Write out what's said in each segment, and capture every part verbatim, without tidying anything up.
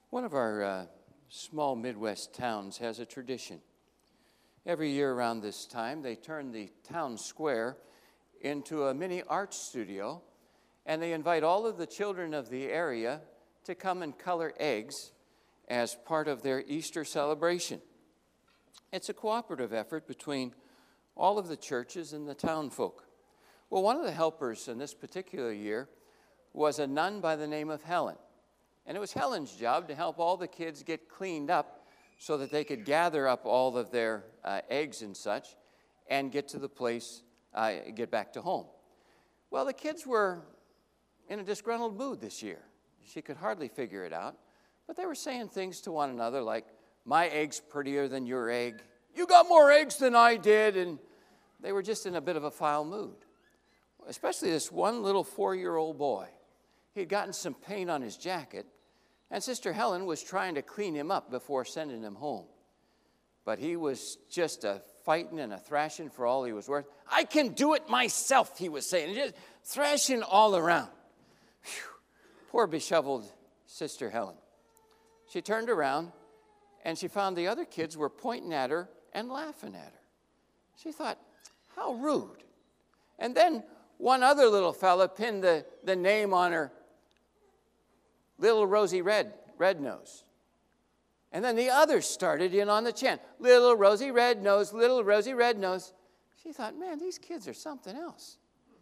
One of our uh, small Midwest towns has a tradition. Every year around this time, they turn the town square into a mini art studio, and they invite all of the children of the area to come and color eggs as part of their Easter celebration. It's a cooperative effort between all of the churches and the town folk. Well, one of the helpers in this particular year was a nun by the name of Helen. And it was Helen's job to help all the kids get cleaned up so that they could gather up all of their uh, eggs and such and get to the place, uh, get back to home. Well, the kids were in a disgruntled mood this year. She could hardly figure it out. But they were saying things to one another like, my egg's prettier than your egg. You got more eggs than I did. And they were just in a bit of a foul mood. Especially this one little four-year-old boy. He had gotten some paint on his jacket, and Sister Helen was trying to clean him up before sending him home. But he was just a fighting and a thrashing for all he was worth. I can do it myself, he was saying, just thrashing all around. Whew. Poor beshoveled Sister Helen. She turned around, and she found the other kids were pointing at her and laughing at her. She thought, how rude. And then one other little fella pinned the, the name on her, Little Rosie Red, Red Nose. And then the others started in on the chant, Little Rosie Red Nose, Little Rosie Red Nose. She thought, man, these kids are something else.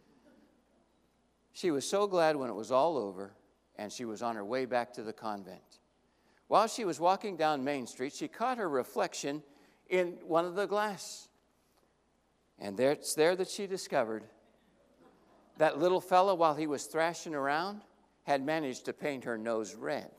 She was so glad when it was all over, and she was on her way back to the convent. While she was walking down Main Street, she caught her reflection in one of the glass. And there, it's there that she discovered that little fella, while he was thrashing around, had managed to paint her nose red.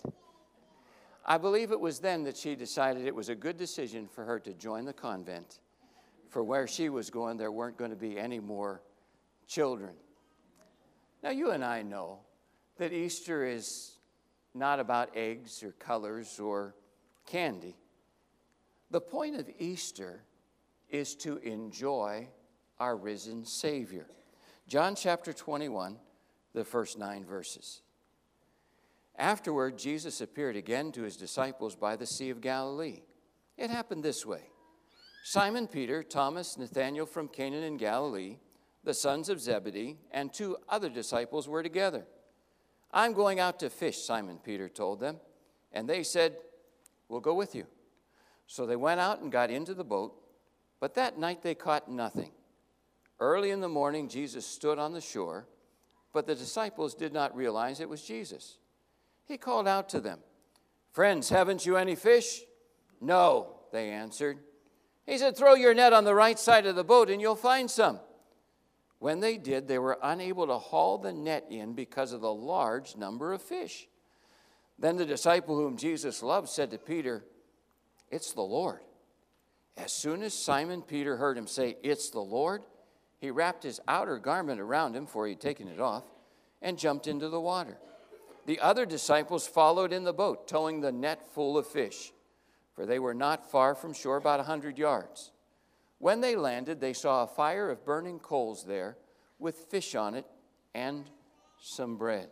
I believe it was then that she decided it was a good decision for her to join the convent. For where she was going, there weren't going to be any more children. Now, you and I know that Easter is not about eggs or colors or candy. The point of Easter is to enjoy our risen Savior. John chapter twenty-one, the first nine verses. Afterward, Jesus appeared again to his disciples by the Sea of Galilee. It happened this way. Simon Peter, Thomas, Nathanael from Cana in Galilee, the sons of Zebedee, and two other disciples were together. I'm going out to fish, Simon Peter told them. And they said, we'll go with you. So they went out and got into the boat, but that night they caught nothing. Early in the morning, Jesus stood on the shore, but the disciples did not realize it was Jesus. He called out to them, friends, haven't you any fish? No, they answered. He said, throw your net on the right side of the boat and you'll find some. When they did, they were unable to haul the net in because of the large number of fish. Then the disciple whom Jesus loved said to Peter, it's the Lord. As soon as Simon Peter heard him say, it's the Lord, he wrapped his outer garment around him, for he had taken it off, and jumped into the water. The other disciples followed in the boat, towing the net full of fish, for they were not far from shore, about a hundred yards. When they landed, they saw a fire of burning coals there, with fish on it and some bread.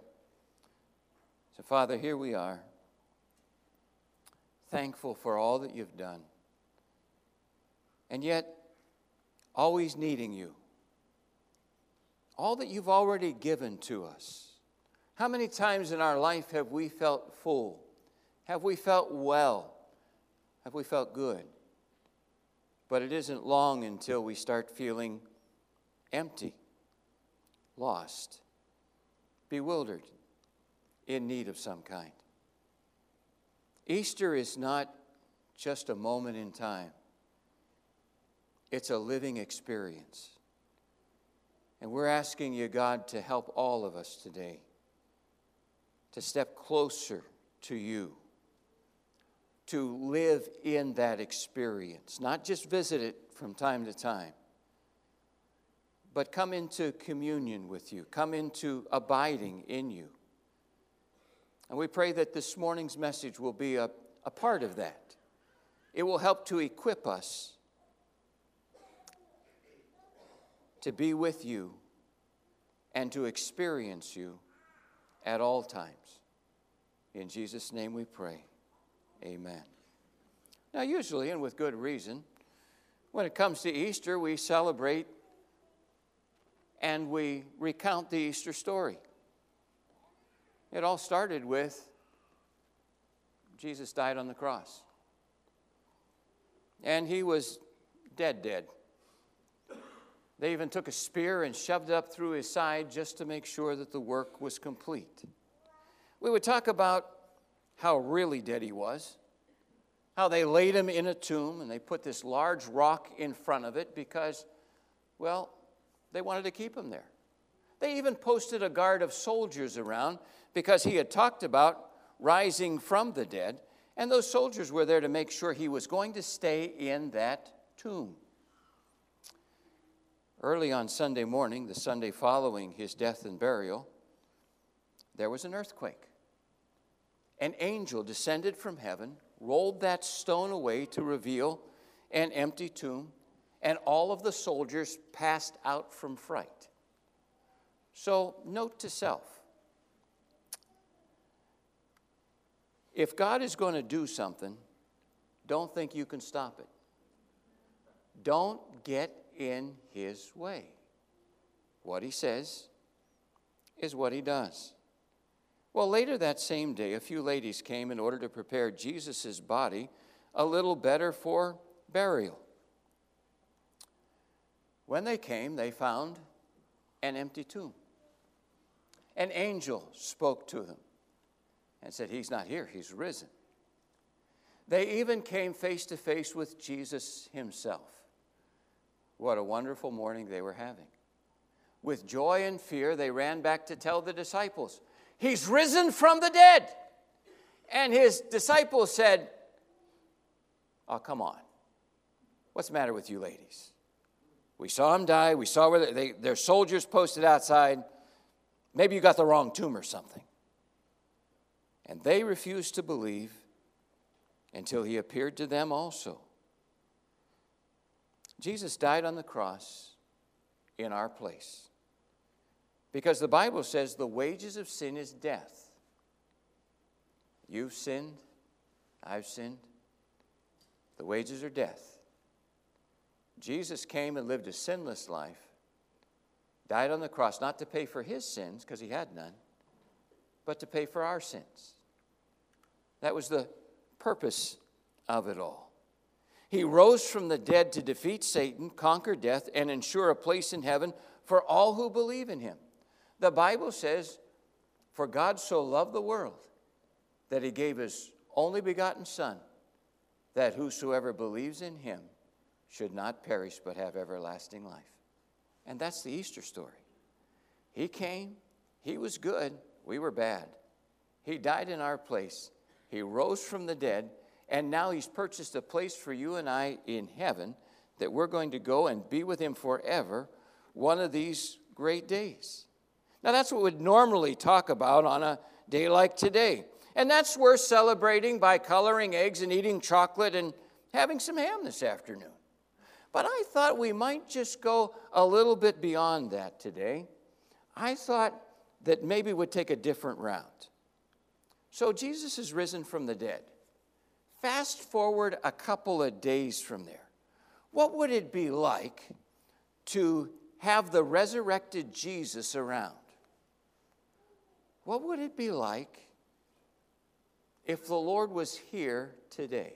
So, Father, here we are, thankful for all that you've done, and yet always needing you. All that you've already given to us. How many times in our life have we felt full? Have we felt well? Have we felt good? But it isn't long until we start feeling empty, lost, bewildered, in need of some kind. Easter is not just a moment in time. It's a living experience. And we're asking you, God, to help all of us today to step closer to you, to live in that experience, not just visit it from time to time, but come into communion with you, come into abiding in you. And we pray that this morning's message will be a, a part of that. It will help to equip us to be with you and to experience you at all times. In Jesus' name we pray. Amen. Now, usually, and with good reason, when it comes to Easter, we celebrate and we recount the Easter story. It all started with Jesus died on the cross. And he was dead, dead. They even took a spear and shoved it up through his side just to make sure that the work was complete. We would talk about how really dead he was, how they laid him in a tomb and they put this large rock in front of it because, well, they wanted to keep him there. They even posted a guard of soldiers around because he had talked about rising from the dead, and those soldiers were there to make sure he was going to stay in that tomb. Early on Sunday morning, the Sunday following his death and burial, there was an earthquake. An angel descended from heaven, rolled that stone away to reveal an empty tomb, and all of the soldiers passed out from fright. So, note to self, if God is going to do something, don't think you can stop it. Don't get in his way. What he says is what he does. Well, later that same day, a few ladies came in order to prepare Jesus' body a little better for burial. When they came, they found an empty tomb. An angel spoke to them and said, he's not here, he's risen. They even came face to face with Jesus himself. What a wonderful morning they were having. With joy and fear, they ran back to tell the disciples, he's risen from the dead. And his disciples said, oh, come on. What's the matter with you ladies? We saw him die. We saw where they, their soldiers posted outside. Maybe you got the wrong tomb or something. And they refused to believe until he appeared to them also. Jesus died on the cross in our place. Because the Bible says the wages of sin is death. You've sinned. I've sinned. The wages are death. Jesus came and lived a sinless life, died on the cross, not to pay for his sins, because he had none, but to pay for our sins. That was the purpose of it all. He rose from the dead to defeat Satan, conquer death, and ensure a place in heaven for all who believe in him. The Bible says, for God so loved the world that he gave his only begotten Son, that whosoever believes in him should not perish but have everlasting life. And that's the Easter story. He came, he was good, we were bad. He died in our place. He rose from the dead, and now he's purchased a place for you and I in heaven that we're going to go and be with him forever one of these great days. Now, that's what we'd normally talk about on a day like today. And that's worth celebrating by coloring eggs and eating chocolate and having some ham this afternoon. But I thought we might just go a little bit beyond that today. I thought that maybe we'd take a different route. So Jesus is risen from the dead. Fast forward a couple of days from there. What would it be like to have the resurrected Jesus around? What would it be like if the Lord was here today?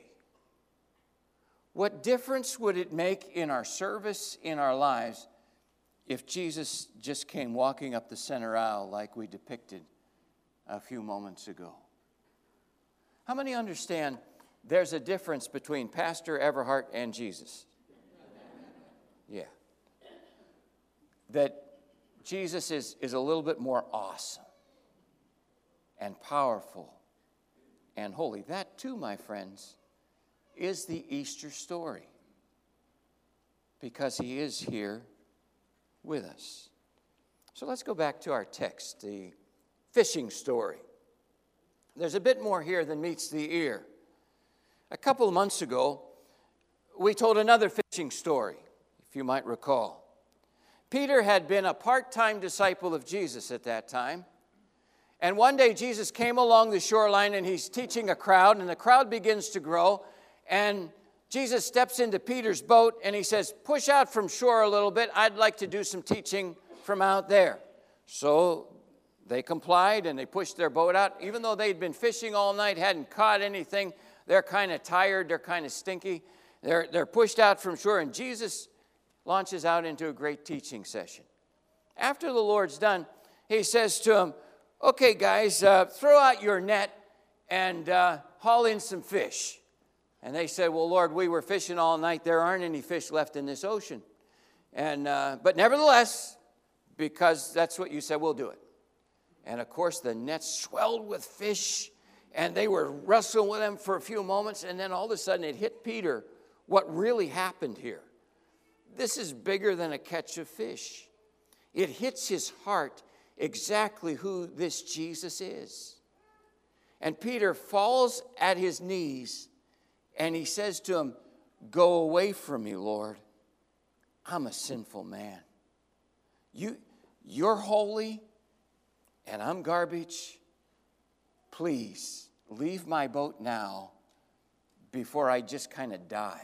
What difference would it make in our service, in our lives, if Jesus just came walking up the center aisle like we depicted a few moments ago? How many understand there's a difference between Pastor Everhart and Jesus? Yeah. That Jesus is, is a little bit more awesome and powerful and holy. That too, my friends, is the Easter story, because he is here with us. So let's go back to our text, the fishing story. There's a bit more here than meets the ear. A couple of months ago, we told another fishing story, if you might recall. Peter had been a part-time disciple of Jesus at that time, And one day Jesus came along the shoreline and he's teaching a crowd, and the crowd begins to grow. And Jesus steps into Peter's boat and he says, push out from shore a little bit. I'd like to do some teaching from out there. So they complied and they pushed their boat out. Even though they'd been fishing all night, hadn't caught anything, they're kind of tired, they're kind of stinky. They're, they're pushed out from shore, and Jesus launches out into a great teaching session. After the Lord's done, he says to them, okay, guys, uh, throw out your net and uh, haul in some fish. And they said, well, Lord, we were fishing all night. There aren't any fish left in this ocean. And uh, but nevertheless, because that's what you said, we'll do it. And, of course, the net swelled with fish, and they were wrestling with them for a few moments, and then all of a sudden it hit Peter what really happened here. This is bigger than a catch of fish. It hits his heart exactly who this Jesus is. And Peter falls at his knees and he says to him, go away from me, Lord. I'm a sinful man. You, you're holy and I'm garbage. Please leave my boat now before I just kind of die.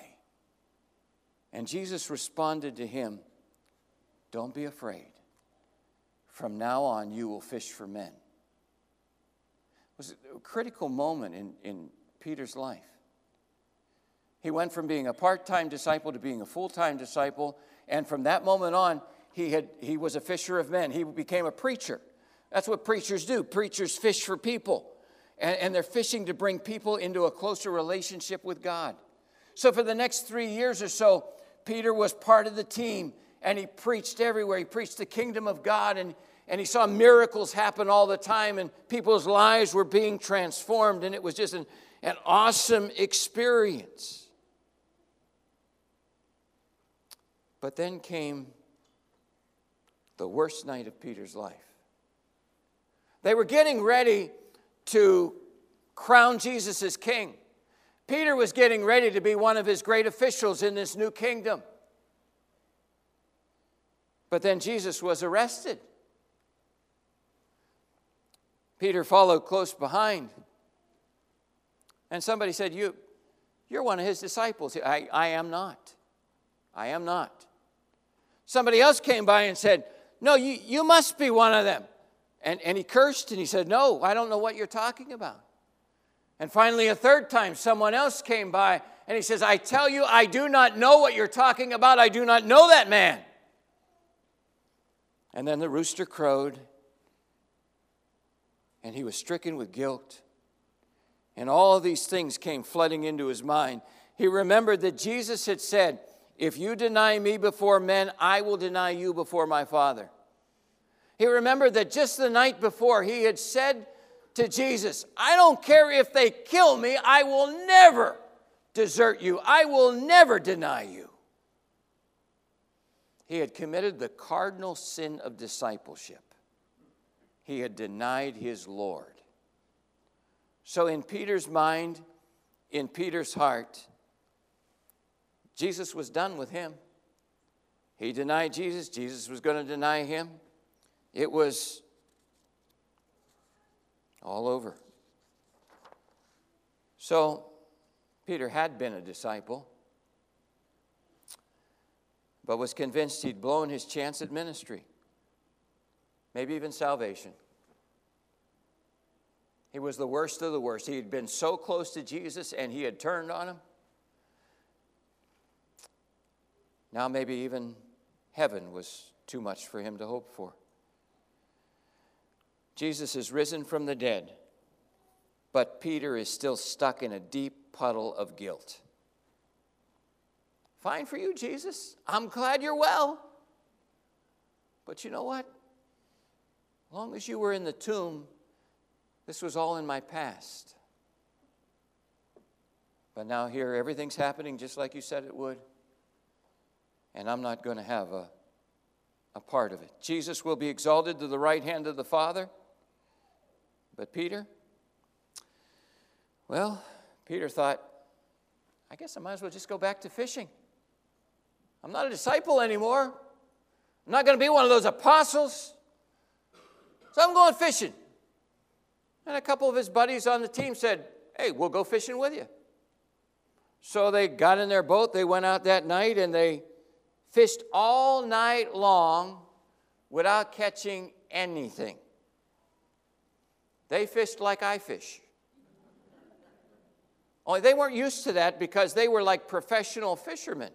And Jesus responded to him, don't be afraid. From now on, you will fish for men. It was a critical moment in, in Peter's life. He went from being a part-time disciple to being a full-time disciple, and from that moment on, he, had, he was a fisher of men. He became a preacher. That's what preachers do. Preachers fish for people, and, and they're fishing to bring people into a closer relationship with God. So for the next three years or so, Peter was part of the team, and he preached everywhere. He preached the kingdom of God, and, and he saw miracles happen all the time, and people's lives were being transformed, and it was just an, an awesome experience. But then came the worst night of Peter's life. They were getting ready to crown Jesus as king. Peter was getting ready to be one of his great officials in this new kingdom. But then Jesus was arrested. Peter followed close behind. And somebody said, you, you're one of his disciples. I, I am not. I am not. Somebody else came by and said, no, you, you must be one of them. And, and he cursed and he said, no, I don't know what you're talking about. And finally, a third time, someone else came by and he says, I tell you, I do not know what you're talking about. I do not know that man. And then the rooster crowed, and he was stricken with guilt. And all of these things came flooding into his mind. He remembered that Jesus had said, if you deny me before men, I will deny you before my Father. He remembered that just the night before, he had said to Jesus, I don't care if they kill me, I will never desert you. I will never deny you. He had committed the cardinal sin of discipleship. He had denied his Lord. So in Peter's mind, in Peter's heart, Jesus was done with him. He denied Jesus. Jesus was going to deny him. It was all over. So Peter had been a disciple, but was convinced he'd blown his chance at ministry, maybe even salvation. He was the worst of the worst. He had been so close to Jesus and he had turned on him. Now maybe even heaven was too much for him to hope for. Jesus is risen from the dead, but Peter is still stuck in a deep puddle of guilt. Fine for you, Jesus. I'm glad you're well. But you know what? As long as you were in the tomb, this was all in my past. But now here, everything's happening just like you said it would. And I'm not going to have a, a part of it. Jesus will be exalted to the right hand of the Father. But Peter, well, Peter thought, I guess I might as well just go back to fishing. I'm not a disciple anymore. I'm not going to be one of those apostles. So I'm going fishing. And a couple of his buddies on the team said, hey, we'll go fishing with you. So they got in their boat, they went out that night, and they fished all night long without catching anything. They fished like I fish. Only they weren't used to that because they were like professional fishermen.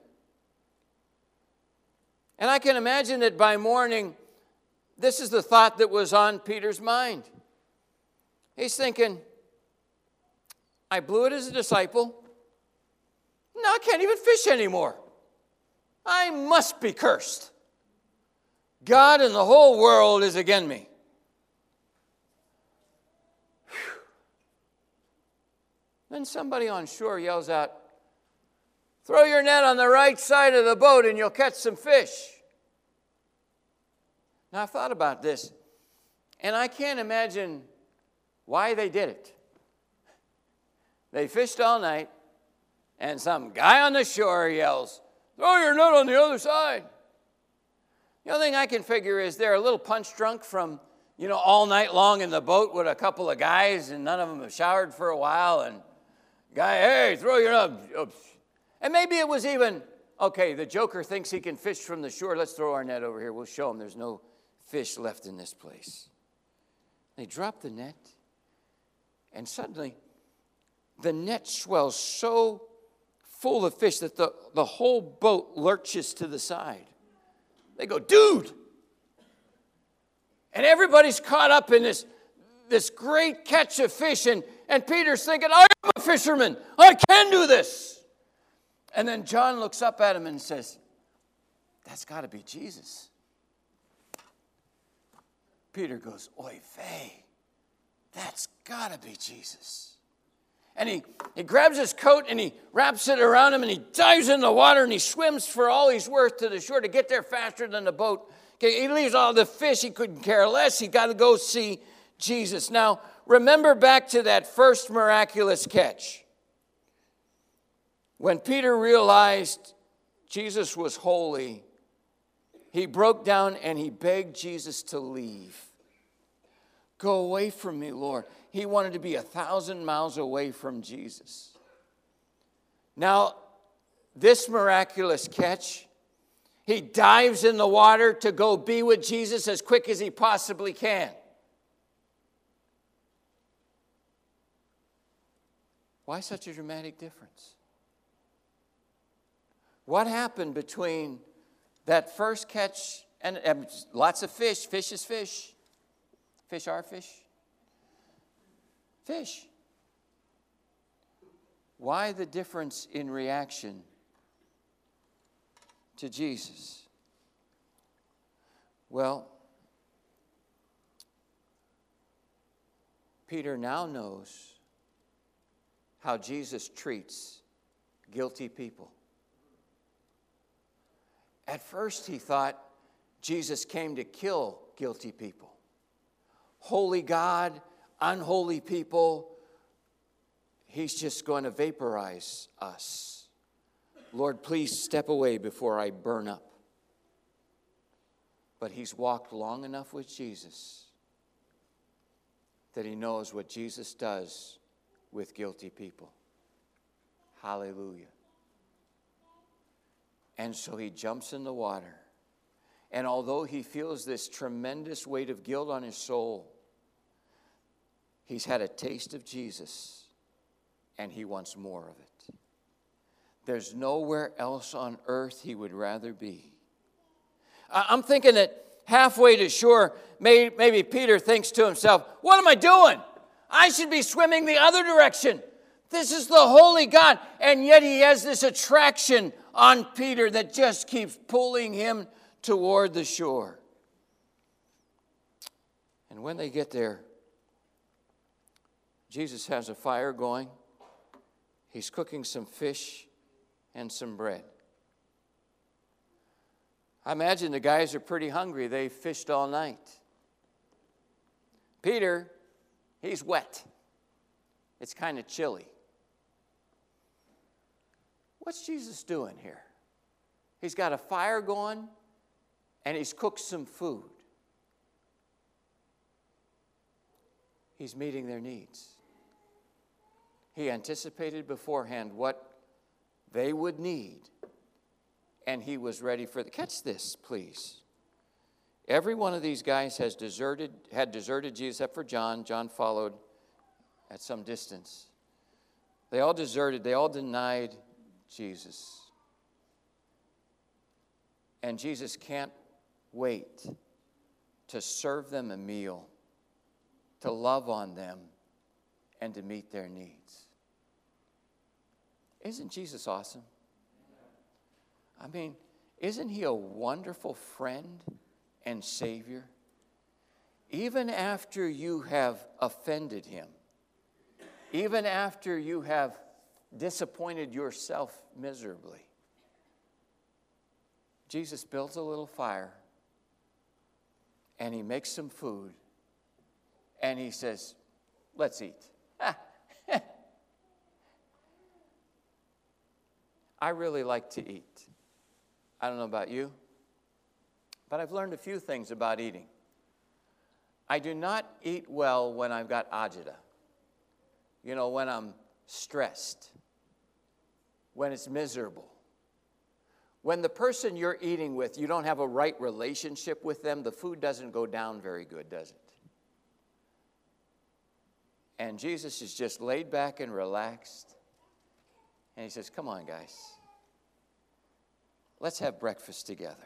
And I can imagine that by morning, this is the thought that was on Peter's mind. He's thinking, I blew it as a disciple. Now I can't even fish anymore. I must be cursed. God and the whole world is against me. Whew. Then somebody on shore yells out, throw your net on the right side of the boat and you'll catch some fish. Now I've thought about this, and I can't imagine why they did it. They fished all night, and some guy on the shore yells, throw your net on the other side. The only thing I can figure is they're a little punch drunk from, you know, all night long in the boat with a couple of guys, and none of them have showered for a while, and guy, hey, throw your net. And maybe it was even, okay, the joker thinks he can fish from the shore. Let's throw our net over here. We'll show him there's no fish left in this place. They drop the net, and suddenly the net swells so full of fish that the, the whole boat lurches to the side. They go, dude! And everybody's caught up in this, this great catch of fish, and, and Peter's thinking, I am a fisherman. I can do this. And then John looks up at him and says, that's got to be Jesus. Peter goes, oy vey, that's got to be Jesus. And he, he grabs his coat and he wraps it around him and he dives in the water and he swims for all he's worth to the shore to get there faster than the boat. Okay, he leaves all the fish. He couldn't care less. He got to go see Jesus. Now, remember back to that first miraculous catch. When Peter realized Jesus was holy, he broke down and he begged Jesus to leave. Go away from me, Lord. He wanted to be a thousand miles away from Jesus. Now, this miraculous catch, he dives in the water to go be with Jesus as quick as he possibly can. Why such a dramatic difference? What happened between that first catch and, and lots of fish? Fish is fish. Fish are fish. Fish. Why the difference in reaction to Jesus? Well, Peter now knows how Jesus treats guilty people. At first he thought Jesus came to kill guilty people. Holy God, unholy people, he's just going to vaporize us. Lord, please step away before I burn up. But he's walked long enough with Jesus that he knows what Jesus does with guilty people. Hallelujah. And so he jumps in the water. And although he feels this tremendous weight of guilt on his soul, he's had a taste of Jesus, and he wants more of it. There's nowhere else on earth he would rather be. I'm thinking that halfway to shore, maybe Peter thinks to himself, what am I doing? I should be swimming the other direction. This is the holy God. And yet he has this attraction on Peter that just keeps pulling him toward the shore. And when they get there, Jesus has a fire going. He's cooking some fish and some bread. I imagine the guys are pretty hungry. They fished all night. Peter, he's wet. It's kind of chilly. What's Jesus doing here? He's got a fire going, and he's cooked some food. He's meeting their needs. He anticipated beforehand what they would need, and he was ready for the, catch this, please. Every one of these guys has deserted, had deserted Jesus, except for John. John followed at some distance. They all deserted. They all denied Jesus. And Jesus can't wait to serve them a meal, to love on them, and to meet their needs. Isn't Jesus awesome? I mean, isn't he a wonderful friend and Savior? Even after you have offended him, even after you have disappointed yourself miserably, Jesus builds a little fire, and he makes some food, and he says, let's eat. I really like to eat. I don't know about you, but I've learned a few things about eating. I do not eat well when I've got agita. You know, when I'm stressed, when it's miserable. When the person you're eating with, you don't have a right relationship with them, the food doesn't go down very good, does it? And Jesus is just laid back and relaxed. And he says, come on, guys. Let's have breakfast together.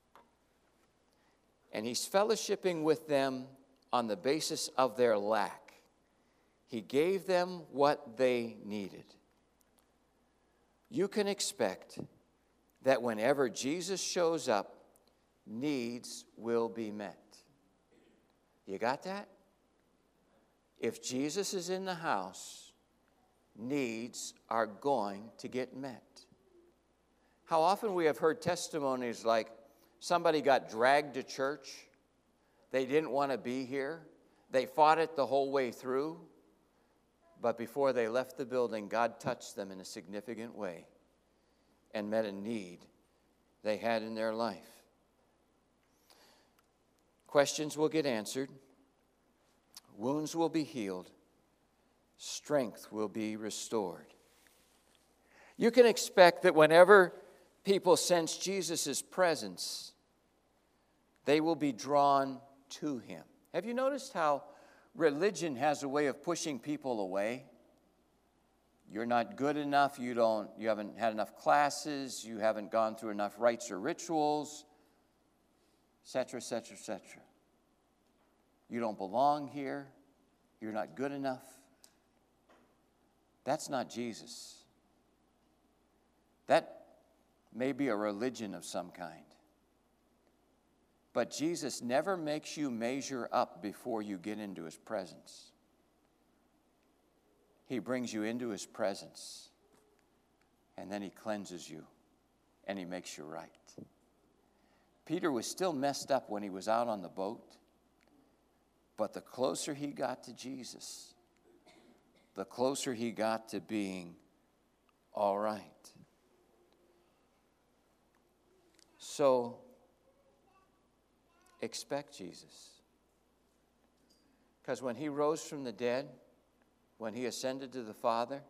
And he's fellowshipping with them on the basis of their lack. He gave them what they needed. You can expect that whenever Jesus shows up, needs will be met. You got that? If Jesus is in the house, needs are going to get met. How often we have heard testimonies like somebody got dragged to church, they didn't want to be here, they fought it the whole way through, but before they left the building, God touched them in a significant way and met a need they had in their life. Questions will get answered. Wounds will be healed. Strength will be restored. You can expect that whenever people sense Jesus' presence, they will be drawn to him. Have you noticed how religion has a way of pushing people away? You're not good enough, you don't, you haven't had enough classes, you haven't gone through enough rites or rituals, et cetera, et cetera, et cetera. You don't belong here, you're not good enough. That's not Jesus. That may be a religion of some kind. But Jesus never makes you measure up before you get into his presence. He brings you into his presence, and then he cleanses you, and he makes you right. Peter was still messed up when he was out on the boat, but the closer he got to Jesus, the closer he got to being all right. So, expect Jesus. Because when he rose from the dead, when he ascended to the Father,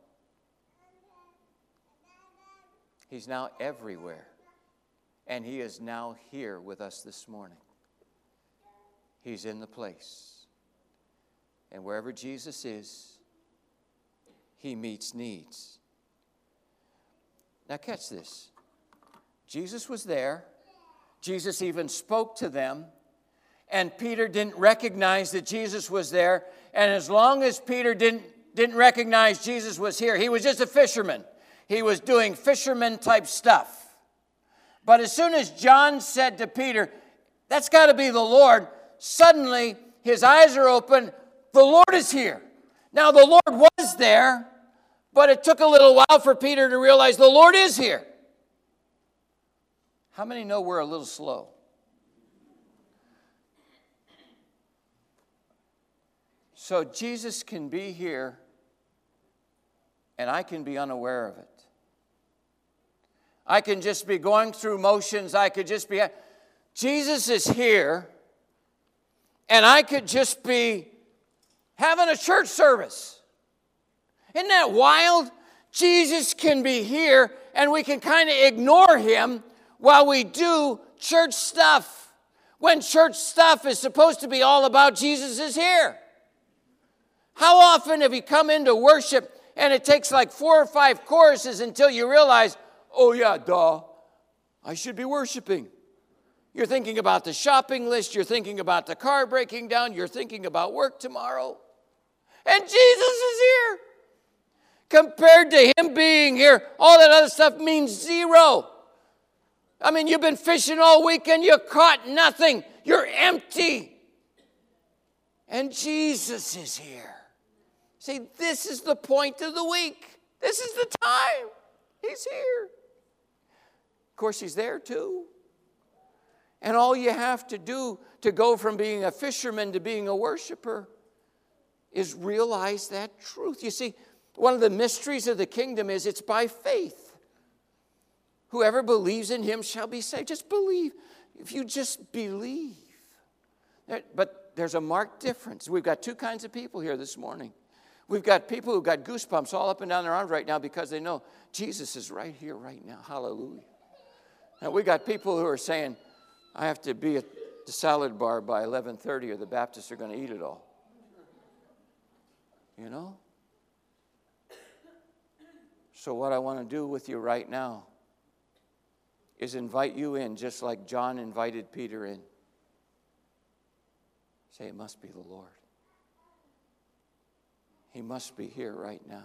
he's now everywhere. And he is now here with us this morning. He's in the place. And wherever Jesus is, he meets needs. Now catch this. Jesus was there. Jesus even spoke to them. And Peter didn't recognize that Jesus was there. And as long as Peter didn't, didn't recognize Jesus was here, he was just a fisherman. He was doing fisherman type stuff. But as soon as John said to Peter, that's got to be the Lord, suddenly his eyes are open. The Lord is here. Now the Lord was there, but it took a little while for Peter to realize the Lord is here. How many know we're a little slow? So Jesus can be here, and I can be unaware of it. I can just be going through motions. I could just be... Jesus is here, and I could just be having a church service. Isn't that wild? Jesus can be here and we can kind of ignore him while we do church stuff, when church stuff is supposed to be all about Jesus is here. How often have you come into worship and it takes like four or five choruses until you realize, oh yeah, duh, I should be worshiping. You're thinking about the shopping list, you're thinking about the car breaking down, you're thinking about work tomorrow. And Jesus is here. Compared to him being here, all that other stuff means zero. I mean, you've been fishing all weekend, you caught nothing. You're empty. And Jesus is here. See, this is the point of the week. This is the time. He's here. Of course, he's there too. And all you have to do to go from being a fisherman to being a worshiper is realize that truth. You see, one of the mysteries of the kingdom is it's by faith. Whoever believes in him shall be saved. Just believe. If you just believe. But there's a marked difference. We've got two kinds of people here this morning. We've got people who've got goosebumps all up and down their arms right now because they know Jesus is right here, right now. Hallelujah. And we got people who are saying, I have to be at the salad bar by eleven thirty or the Baptists are going to eat it all. You know? So what I want to do with you right now is invite you in just like John invited Peter in. Say, it must be the Lord. He must be here right now.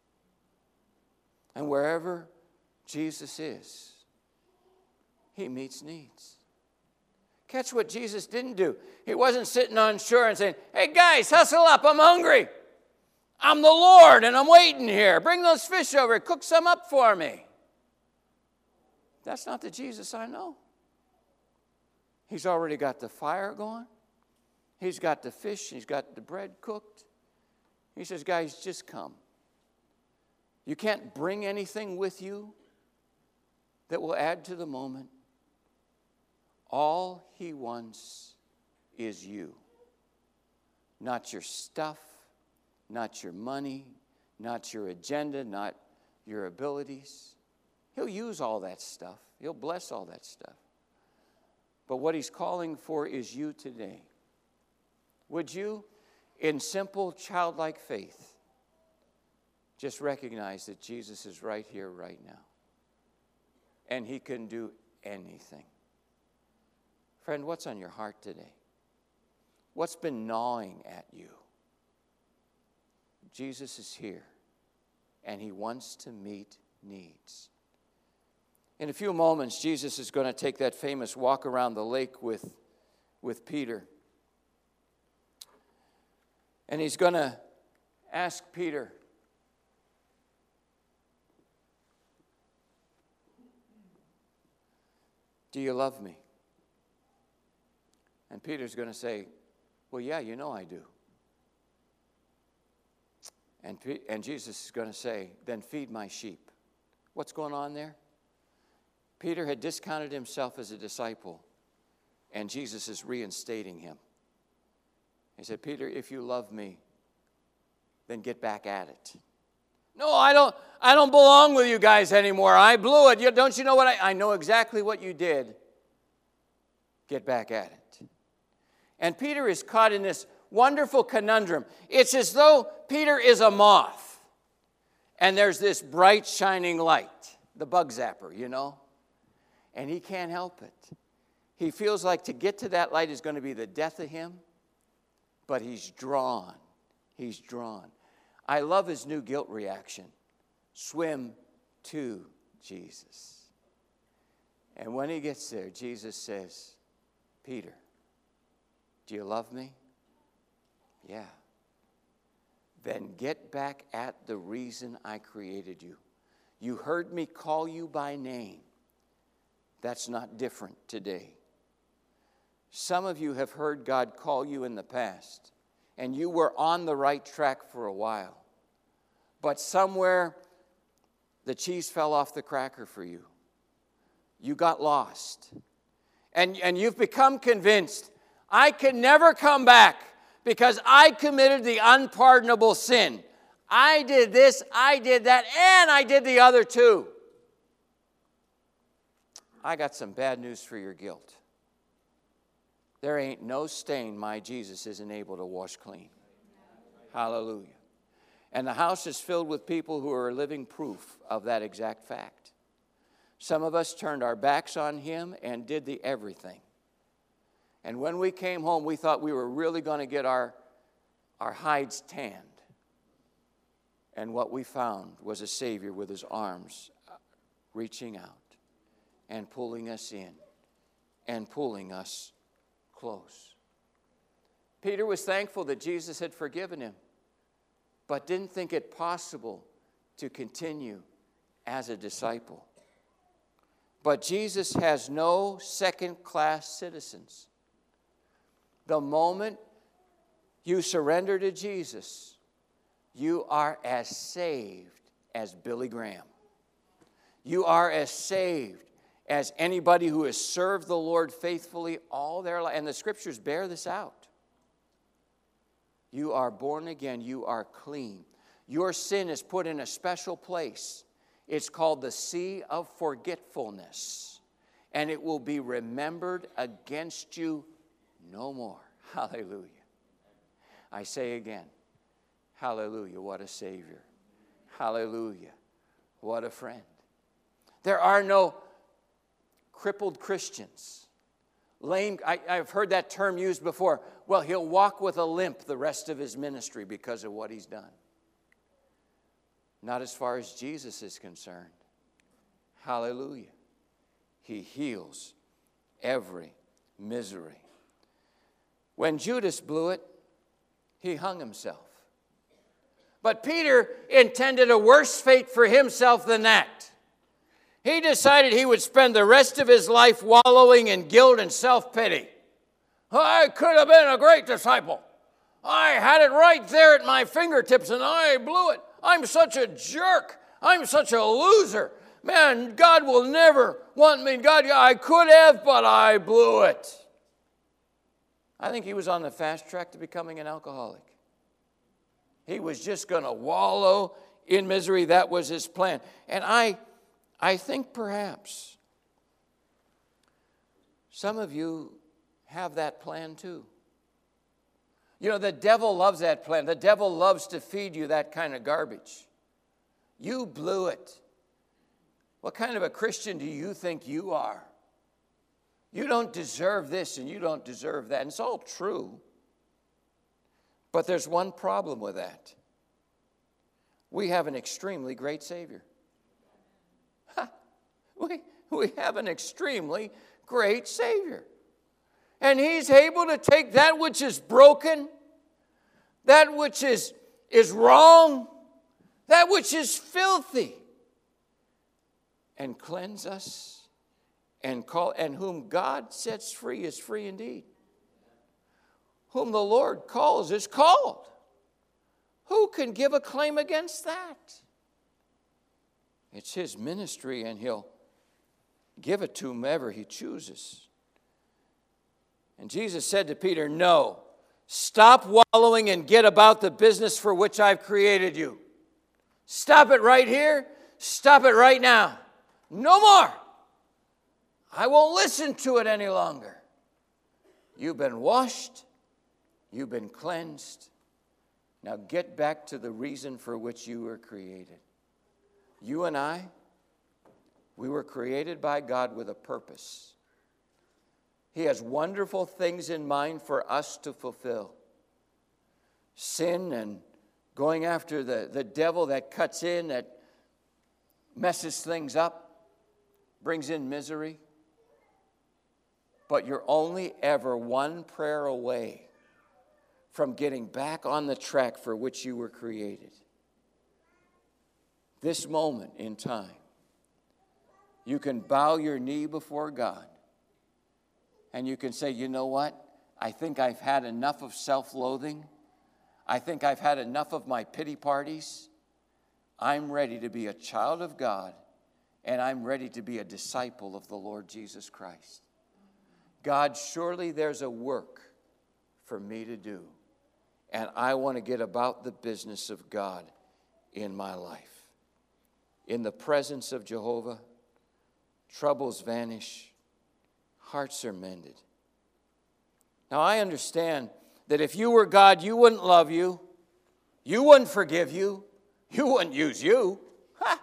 And wherever Jesus is, he meets needs. Catch what Jesus didn't do. He wasn't sitting on shore and saying, hey guys, hustle up, I'm hungry. I'm the Lord and I'm waiting here. Bring those fish over, cook some up for me. That's not the Jesus I know. He's already got the fire going. He's got the fish, he's got the bread cooked. He says, guys, just come. You can't bring anything with you that will add to the moment. All he wants is you. Not your stuff, not your money, not your agenda, not your abilities. He'll use all that stuff. He'll bless all that stuff. But what he's calling for is you today. Would you, in simple childlike faith, just recognize that Jesus is right here, right now. And he can do anything. Friend, what's on your heart today? What's been gnawing at you? Jesus is here, and he wants to meet needs. In a few moments, Jesus is going to take that famous walk around the lake with, with Peter. And he's going to ask Peter, do you love me? And Peter's going to say, well, yeah, you know I do. And, and Jesus is going to say, then feed my sheep. What's going on there? Peter had discounted himself as a disciple, and Jesus is reinstating him. He said, Peter, if you love me, then get back at it. No, I don't, I don't belong with you guys anymore. I blew it. You, don't you know what I, I know exactly what you did. Get back at it. And Peter is caught in this wonderful conundrum. It's as though Peter is a moth, and there's this bright shining light, the bug zapper, you know, and he can't help it. He feels like to get to that light is going to be the death of him, but he's drawn. He's drawn. I love his new guilt reaction. Swim to Jesus. And when he gets there, Jesus says, Peter, do you love me? Yeah. Then get back at the reason I created you. You heard me call you by name. That's not different today. Some of you have heard God call you in the past, and you were on the right track for a while. But somewhere, the cheese fell off the cracker for you. You got lost. And, and you've become convinced, I can never come back because I committed the unpardonable sin. I did this, I did that, and I did the other too. I got some bad news for your guilt. There ain't no stain my Jesus isn't able to wash clean. Hallelujah. And the house is filled with people who are living proof of that exact fact. Some of us turned our backs on him and did the everything. And when we came home, we thought we were really going to get our, our hides tanned. And what we found was a Savior with his arms reaching out and pulling us in and pulling us close. Peter was thankful that Jesus had forgiven him, but didn't think it possible to continue as a disciple. But Jesus has no second-class citizens. The moment you surrender to Jesus, you are as saved as Billy Graham. You are as saved as anybody who has served the Lord faithfully all their life. And the scriptures bear this out. You are born again. You are clean. Your sin is put in a special place. It's called the Sea of Forgetfulness. And it will be remembered against you no more. Hallelujah. I say again, hallelujah, what a Savior. Hallelujah, what a friend. There are no crippled Christians. Lame, I, I've heard that term used before. Well, he'll walk with a limp the rest of his ministry because of what he's done. Not as far as Jesus is concerned. Hallelujah. He heals every misery. When Judas blew it, he hung himself. But Peter intended a worse fate for himself than that. He decided he would spend the rest of his life wallowing in guilt and self-pity. I could have been a great disciple. I had it right there at my fingertips and I blew it. I'm such a jerk. I'm such a loser. Man, God will never want me. God, I could have, but I blew it. I think he was on the fast track to becoming an alcoholic. He was just going to wallow in misery. That was his plan. And I, I think perhaps some of you have that plan too. You know, the devil loves that plan. The devil loves to feed you that kind of garbage. You blew it. What kind of a Christian do you think you are? You don't deserve this and you don't deserve that. And it's all true. But there's one problem with that. We have an extremely great Savior. Ha, we, we have an extremely great Savior. And he's able to take that which is broken, that which is, is wrong, that which is filthy, and cleanse us. And call, and whom God sets free is free indeed. Whom the Lord calls is called. Who can give a claim against that? It's his ministry, and he'll give it to whomever he chooses. And Jesus said to Peter, no, stop wallowing and get about the business for which I've created you. Stop it right here. Stop it right now. No more. I won't listen to it any longer. You've been washed. You've been cleansed. Now get back to the reason for which you were created. You and I, we were created by God with a purpose. He has wonderful things in mind for us to fulfill. Sin and going after the, the devil that cuts in, that messes things up, brings in misery. But you're only ever one prayer away from getting back on the track for which you were created. This moment in time, you can bow your knee before God and you can say, you know what? I think I've had enough of self-loathing. I think I've had enough of my pity parties. I'm ready to be a child of God, and I'm ready to be a disciple of the Lord Jesus Christ. God, surely there's a work for me to do. and I want to get about the business of God in my life. In the presence of Jehovah, troubles vanish, hearts are mended. Now, I understand that if you were God, you wouldn't love you, you wouldn't forgive you, you wouldn't use you. Ha!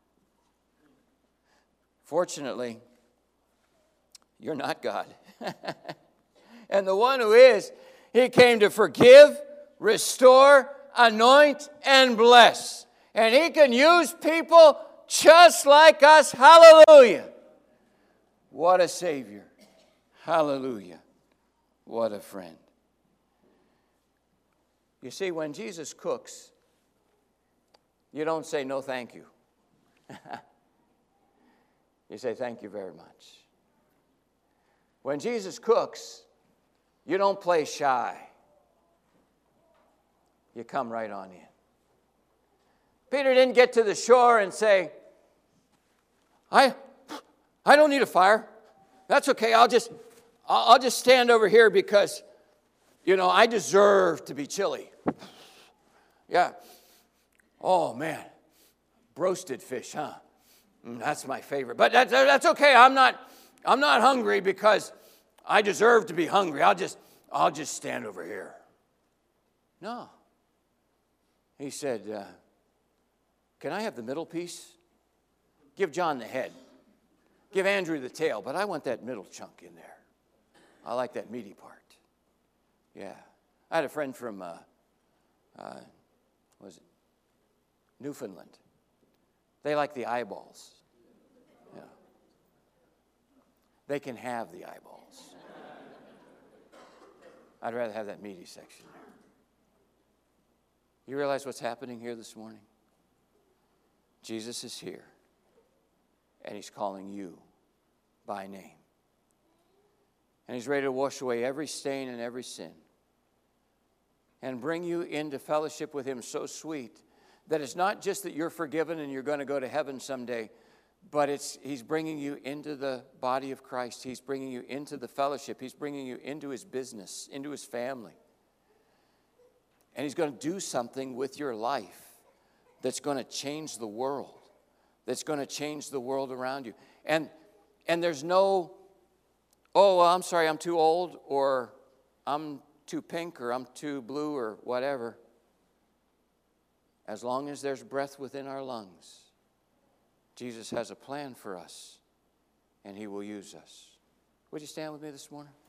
Fortunately, you're not God. And the one who is, he came to forgive, restore, anoint, and bless. And he can use people just like us. Hallelujah. What a Savior. Hallelujah. What a friend. You see, when Jesus cooks, you don't say no thank you. You say thank you very much. When Jesus cooks, you don't play shy. You come right on in. Peter didn't get to the shore and say, I, I don't need a fire. That's okay. I'll just, I'll just stand over here because, you know, I deserve to be chilly. Yeah. Oh, man. Roasted fish, huh? Mm, that's my favorite. But that's, that's okay. I'm not, I'm not hungry because I deserve to be hungry. I'll just, I'll just stand over here. No. He said, uh, can I have the middle piece? Give John the head. Give Andrew the tail, but I want that middle chunk in there. I like that meaty part. Yeah. I had a friend from, uh, uh, what was it? Newfoundland. They like the eyeballs. Yeah. They can have the eyeballs. I'd rather have that meaty section there. You realize what's happening here this morning? Jesus is here, and he's calling you by name. And he's ready to wash away every stain and every sin and bring you into fellowship with him so sweet that it's not just that you're forgiven and you're going to go to heaven someday, but it's he's bringing you into the body of Christ. He's bringing you into the fellowship. He's bringing you into his business, into his family. And he's going to do something with your life that's going to change the world, that's going to change the world around you. And, and there's no, oh, well, I'm sorry, I'm too old, or I'm too pink, or I'm too blue, or whatever. As long as there's breath within our lungs, Jesus has a plan for us, and he will use us. Would you stand with me this morning?